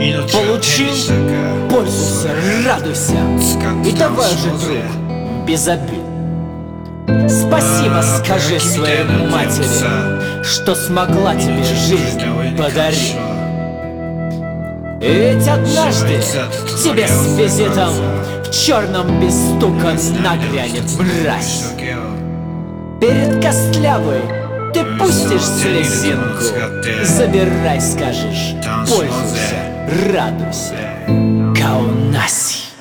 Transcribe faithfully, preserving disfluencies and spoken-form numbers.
Получил, пользуйся, радуйся. И давай же, друг, без обид. Спасибо скажи своей матери, что смогла тебе жизнь подарить. И ведь однажды к тебе с визитом в черном без стука нагрянет мразь. Перед костлявой ты пустишь слезинку, забирай, скажешь, пользуйся, радуйся, Каунаси.